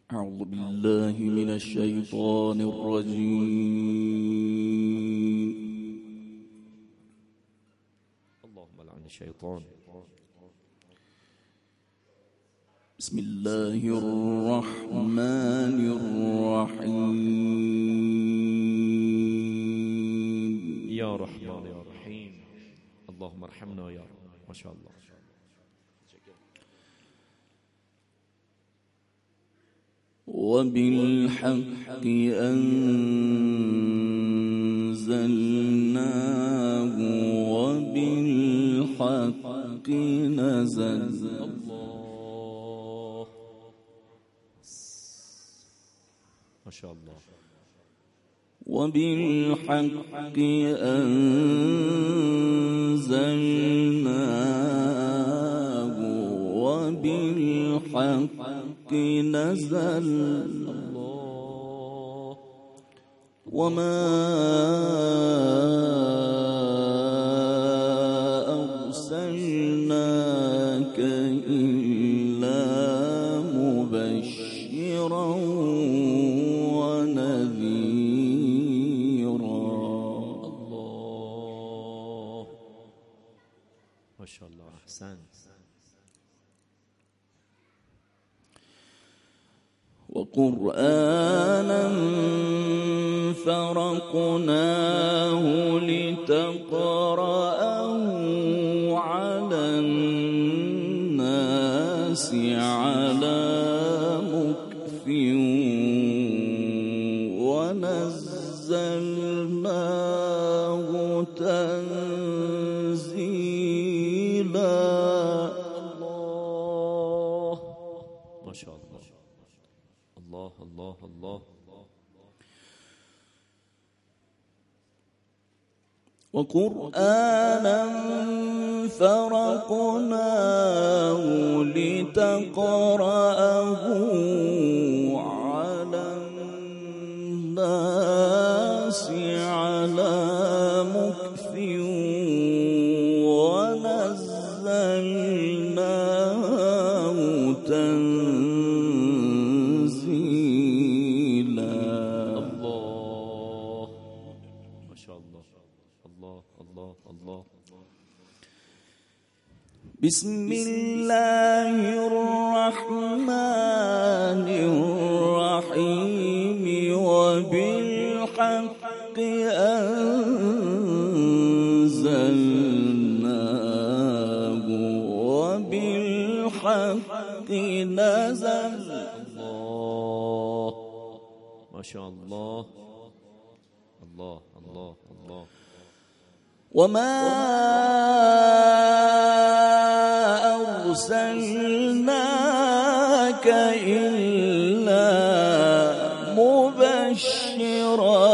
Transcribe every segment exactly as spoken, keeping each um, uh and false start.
أعوذ بالله من الشيطان الرجيم. اللهم لعن الشيطان. بسم الله الرحمن الرحيم. يا رحمن يا رحيم. اللهم ارحمنا يا رب. ما شاء الله. وبالحق أنزلناه وبالحق نزل. الله ما شاء الله. وبالحق أنزلناه وبالحق نزل. الله وما أرسلناك إلا مبشرا ونذيرا. الله ما شاء الله. أحسنت. وقرآنا فرقناه لتقرأه على الناس على مكث ونزلناه تنزيلا. الله ما شاء الله. الله الله الله. وقرآنا فرقناه لتقرأه على الناس على مكث ونزلناه تنزيلا. الله ما شاء الله. الله الله الله. بسم الله الرحمن الرحيم. وبالحق أنزلناه وبالحق نزل. الله ما شاء الله. الله الله الله. وما أرسلناك إلا مبشرا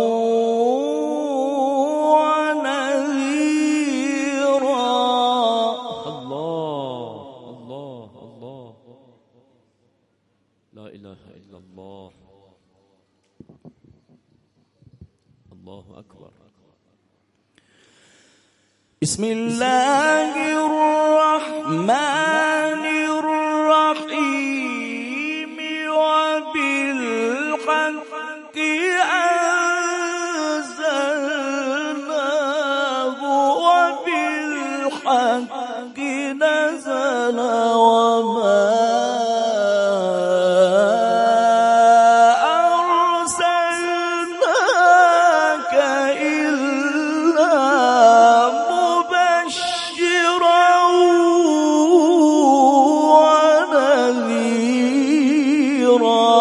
ونذيرا. الله الله الله. لا إله إلا الله. الله أكبر. بسم الله الرحمن الرحيم. وبالحق أنزلناه وبالحق نزل. وما أرسلناك إلا مبشرا ونذيرا.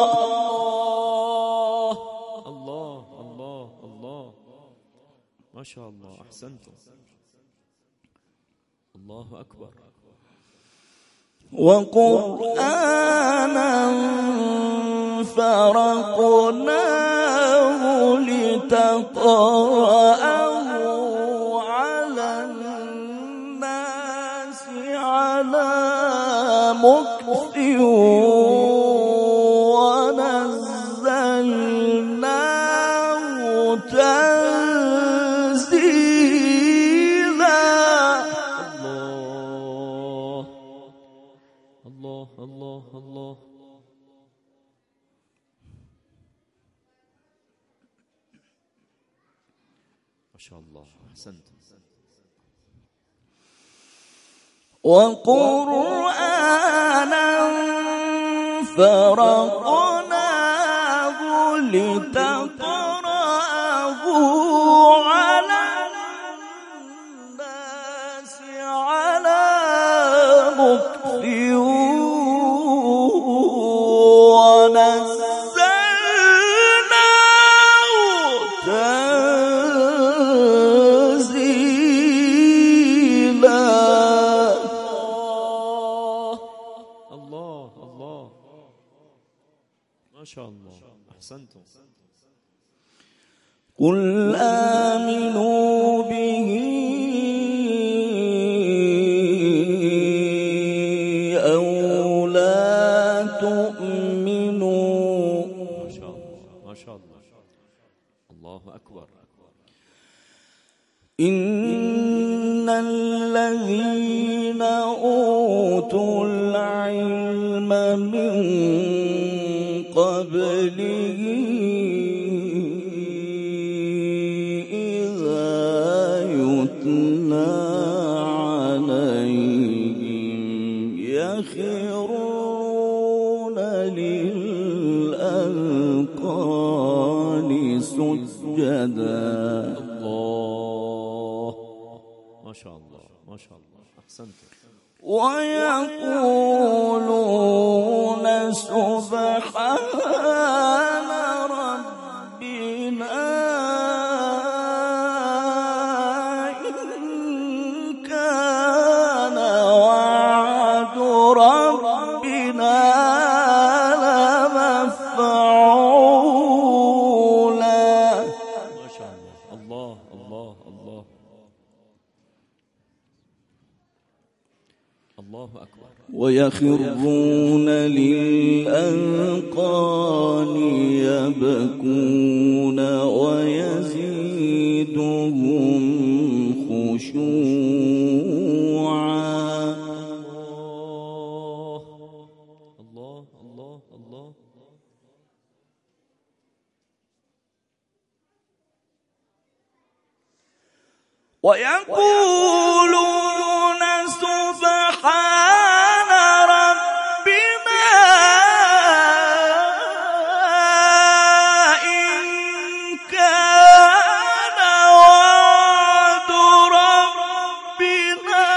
الله الله الله. ما شاء الله. أحسنتم. الله أكبر. وقرآنا فرقناه لتقرأه على الناس على مكث ونزلناه تنزيلا. الله الله الله الله. ما شاء الله أحسنت. وقرآنا فرقناه لتقرأه على الناس على مكث ما شاء الله أحسنتم. قل آمنوا به أو لا تؤمنوا. ما شاء الله ما شاء الله الله أكبر. إن الذين أوتوا العلم من قبله إذا يتلى عليهم يخرون للأذقان سجدا. الله ما شاء الله ما شاء الله أحسنت. ويقولون سبحان ربنا إن كان وعد ربنا لمفعولا. ما شاء الله الله الله الله أكبر. ويخرون للأذقان يبكون ويزيدهم خشوعا. الله الله الله ويقولون سبحان ربنا إن كان وعد ربنا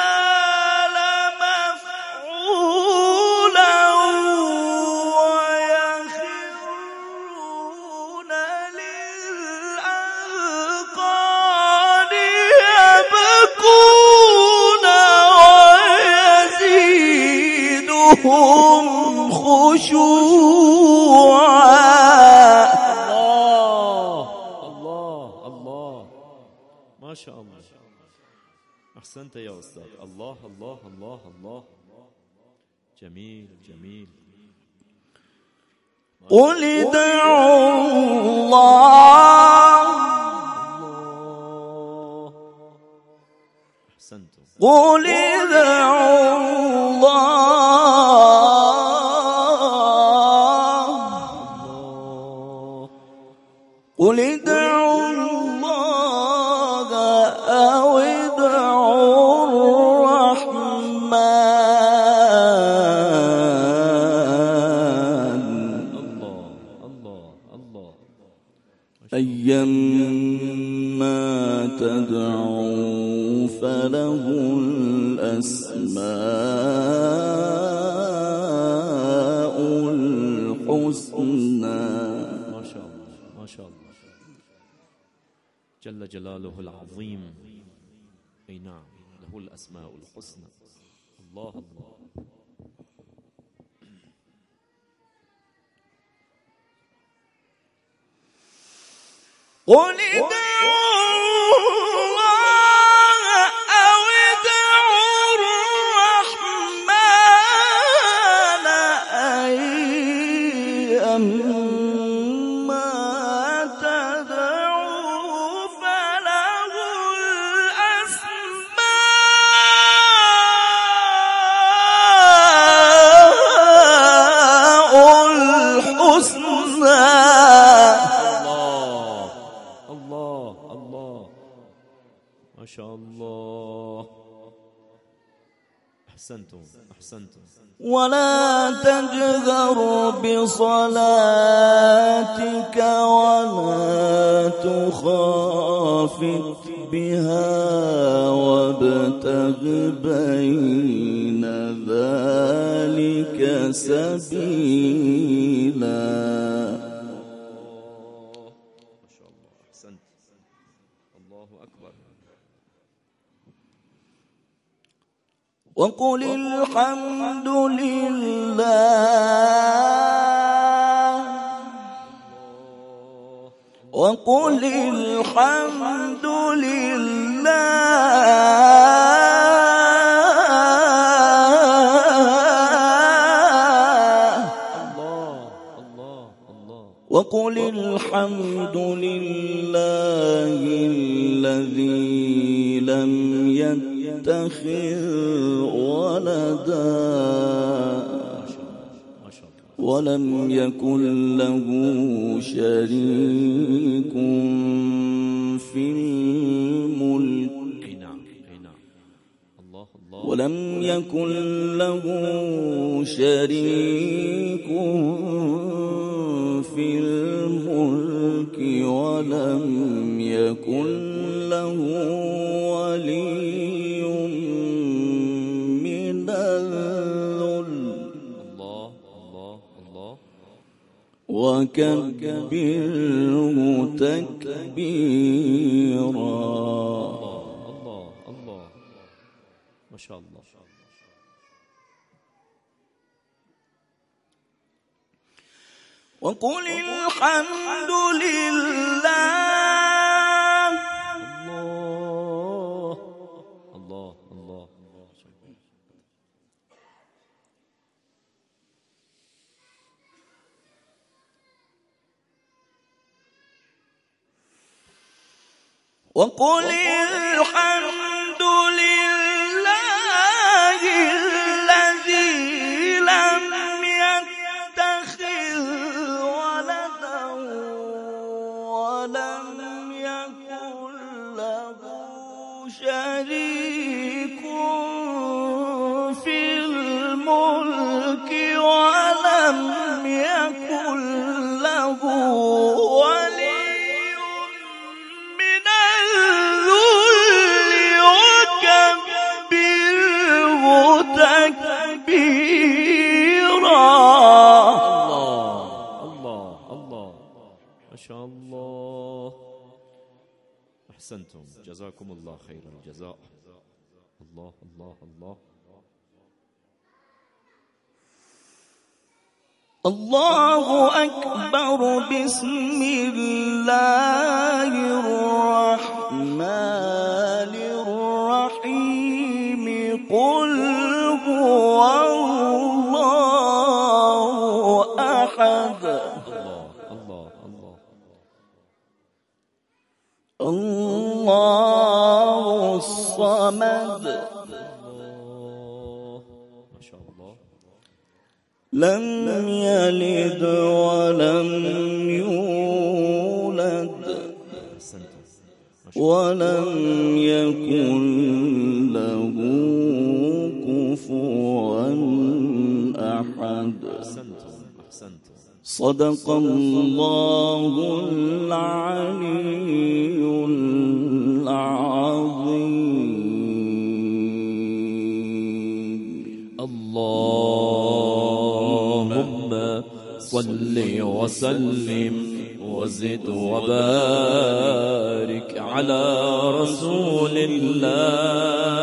لمفعولا. ويخرون للأذقان يبكون ويزيدهم خشوعا. الله الله الله ما شاء الله أحسنت يا أستاذ. الله الله الله الله جميل جميل. قل ادعوا الله الله أحسنتم. قل ادعوا الله قل ادعوا الله أو ادعوا الرحمن الله الله الله أيما تدعوا فله الأسماء الحسنى. ما شاء الله ما شاء الله جل جلاله العظيم. أي نعم له الأسماء الحسنى. الله الله قل ادعوا الله أو ادعوا الرحمن أيما تدعوا فله الأسماء الحسنى. الله أحسنتم أحسنتم. ولا تجهر بصلاتك ولا تخافت بها وابتغ بين ذلك سبيلا. ما شاء الله أحسنت. الله أكبر. وقل الحمد لله وقل الحمد لله وقل الحمد لله الذي لم يتخذ ولدا ولم يكن له شريك في الملك ولم يكن له شريك في الملك ولم يكن له ولي من الذل وكبره تكبيرا. الله الله ما شاء الله. وقل الحمد لله. الله الله الله. وقل الحمد لله الذي لم يتخذ ولدا ولم يكن له شريك في الملك ولم يكن له تكبيرا. الله الله الله ما شاء الله. أحسنتم جزاكم الله خير الجزاء. الله الله الله. الله أكبر. بسم الله الرحمن الرحيم. قل هو الله أحد. الله الله الله الصمد. ما شاء الله. لم يلد ولم يولد ولم يكن له كفوا أحد. صدق الله العلي العظيم. اللهم صل وسلم وزد وبارك على رسول الله.